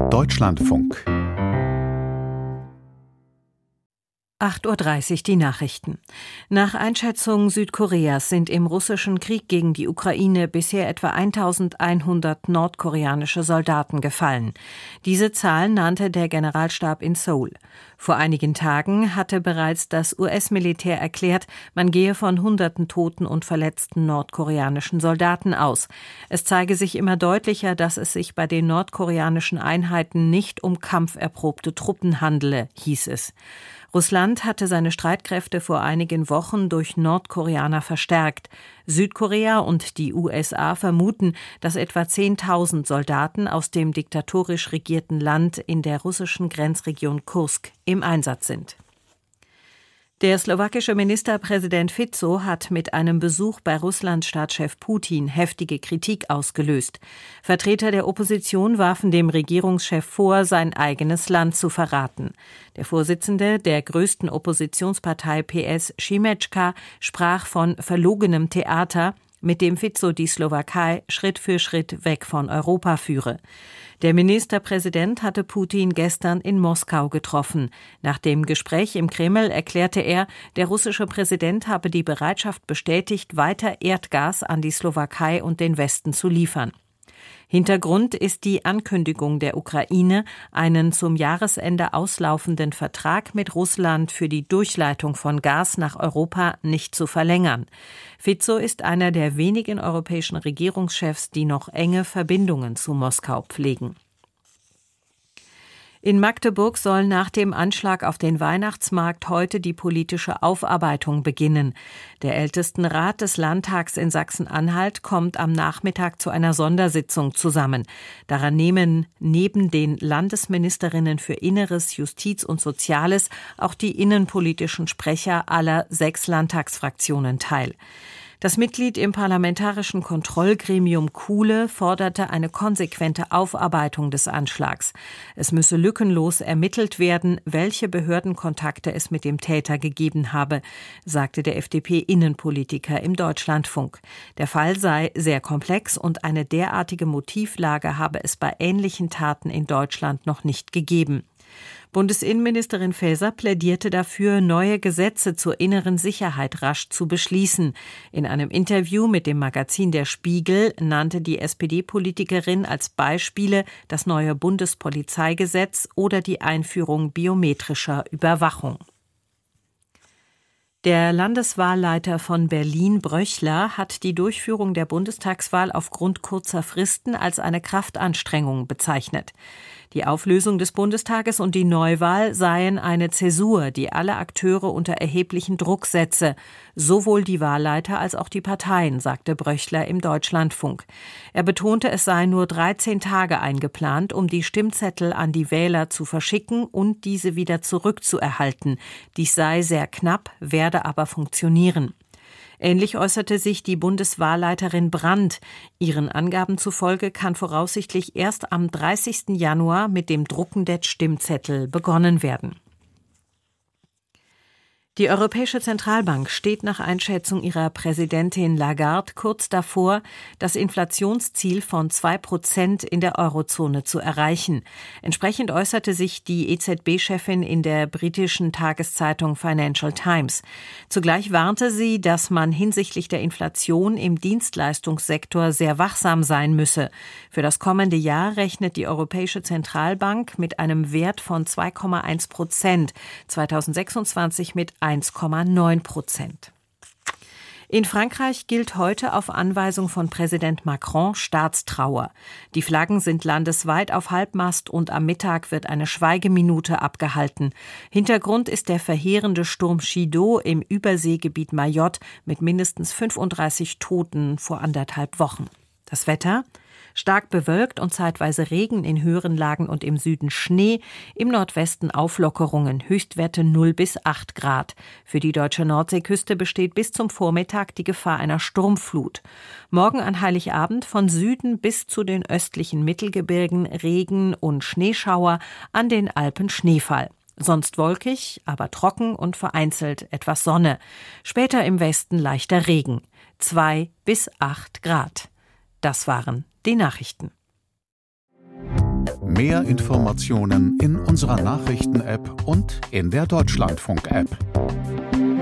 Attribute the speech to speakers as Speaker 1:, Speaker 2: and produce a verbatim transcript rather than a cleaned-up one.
Speaker 1: Deutschlandfunk.
Speaker 2: acht Uhr dreißig die Nachrichten. Nach Einschätzung Südkoreas sind im russischen Krieg gegen die Ukraine bisher etwa eintausendeinhundert nordkoreanische Soldaten gefallen. Diese Zahl nannte der Generalstab in Seoul. Vor einigen Tagen hatte bereits das U S-Militär erklärt, man gehe von hunderten toten und verletzten nordkoreanischen Soldaten aus. Es zeige sich immer deutlicher, dass es sich bei den nordkoreanischen Einheiten nicht um kampferprobte Truppen handele, hieß es. Russland hatte seine Streitkräfte vor einigen Wochen durch Nordkoreaner verstärkt. Südkorea und die U S A vermuten, dass etwa zehntausend Soldaten aus dem diktatorisch regierten Land in der russischen Grenzregion Kursk im Einsatz sind. Der slowakische Ministerpräsident Fico hat mit einem Besuch bei Russlands Staatschef Putin heftige Kritik ausgelöst. Vertreter der Opposition warfen dem Regierungschef vor, sein eigenes Land zu verraten. Der Vorsitzende der größten Oppositionspartei P S, Šimečka, sprach von verlogenem Theater, mit dem Fico die Slowakei Schritt für Schritt weg von Europa führe. Der Ministerpräsident hatte Putin gestern in Moskau getroffen. Nach dem Gespräch im Kreml erklärte er, der russische Präsident habe die Bereitschaft bestätigt, weiter Erdgas an die Slowakei und den Westen zu liefern. Hintergrund ist die Ankündigung der Ukraine, einen zum Jahresende auslaufenden Vertrag mit Russland für die Durchleitung von Gas nach Europa nicht zu verlängern. Fico ist einer der wenigen europäischen Regierungschefs, die noch enge Verbindungen zu Moskau pflegen. In Magdeburg soll nach dem Anschlag auf den Weihnachtsmarkt heute die politische Aufarbeitung beginnen. Der Ältestenrat des Landtags in Sachsen-Anhalt kommt am Nachmittag zu einer Sondersitzung zusammen. Daran nehmen neben den Landesministerinnen für Inneres, Justiz und Soziales auch die innenpolitischen Sprecher aller sechs Landtagsfraktionen teil. Das Mitglied im parlamentarischen Kontrollgremium Kuhle forderte eine konsequente Aufarbeitung des Anschlags. Es müsse lückenlos ermittelt werden, welche Behördenkontakte es mit dem Täter gegeben habe, sagte der F D P-Innenpolitiker im Deutschlandfunk. Der Fall sei sehr komplex und eine derartige Motivlage habe es bei ähnlichen Taten in Deutschland noch nicht gegeben. Bundesinnenministerin Faeser plädierte dafür, neue Gesetze zur inneren Sicherheit rasch zu beschließen. In einem Interview mit dem Magazin Der Spiegel nannte die S P D-Politikerin als Beispiele das neue Bundespolizeigesetz oder die Einführung biometrischer Überwachung. Der Landeswahlleiter von Berlin, Bröchler, hat die Durchführung der Bundestagswahl aufgrund kurzer Fristen als eine Kraftanstrengung bezeichnet. Die Auflösung des Bundestages und die Neuwahl seien eine Zäsur, die alle Akteure unter erheblichen Druck setze, sowohl die Wahlleiter als auch die Parteien, sagte Bröchler im Deutschlandfunk. Er betonte, es seien nur dreizehn Tage eingeplant, um die Stimmzettel an die Wähler zu verschicken und diese wieder zurückzuerhalten. Dies sei sehr knapp, werde aber funktionieren. Ähnlich äußerte sich die Bundeswahlleiterin Brandt. Ihren Angaben zufolge kann voraussichtlich erst am dreißigsten Januar mit dem Drucken der Stimmzettel begonnen werden. Die Europäische Zentralbank steht nach Einschätzung ihrer Präsidentin Lagarde kurz davor, das Inflationsziel von zwei Prozent in der Eurozone zu erreichen. Entsprechend äußerte sich die E Z B-Chefin in der britischen Tageszeitung Financial Times. Zugleich warnte sie, dass man hinsichtlich der Inflation im Dienstleistungssektor sehr wachsam sein müsse. Für das kommende Jahr rechnet die Europäische Zentralbank mit einem Wert von zwei Komma eins Prozent, zweitausendsechsundzwanzig mit eins Komma neun Prozent. In Frankreich gilt heute auf Anweisung von Präsident Macron Staatstrauer. Die Flaggen sind landesweit auf Halbmast und am Mittag wird eine Schweigeminute abgehalten. Hintergrund ist der verheerende Sturm Chido im Überseegebiet Mayotte mit mindestens fünfunddreißig Toten vor anderthalb Wochen. Das Wetter? Stark bewölkt und zeitweise Regen, in höheren Lagen und im Süden Schnee, im Nordwesten Auflockerungen, Höchstwerte null bis acht Grad. Für die deutsche Nordseeküste besteht bis zum Vormittag die Gefahr einer Sturmflut. Morgen an Heiligabend von Süden bis zu den östlichen Mittelgebirgen Regen und Schneeschauer, an den Alpen Schneefall. Sonst wolkig, aber trocken und vereinzelt etwas Sonne. Später im Westen leichter Regen. zwei bis acht Grad. Das waren die Nachrichten.
Speaker 1: Mehr Informationen in unserer Nachrichten-App und in der Deutschlandfunk-App.